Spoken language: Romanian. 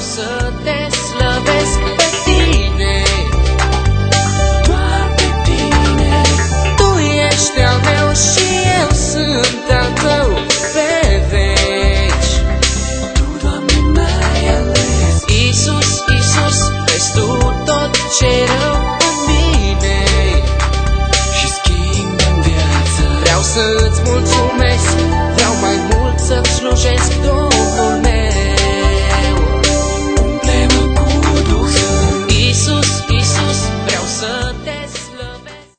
să te slăvesc pe tine, doar pe tine. Tu ești al meu și eu sunt al tău pe veci. Tu, Doamne, m-ai ales. Iisus, Iisus, vezi Tu tot ce-i rău în mine Și schimbi-mi viața. Vreau să-ți mulțumesc, vreau mai mult să-ți slujesc.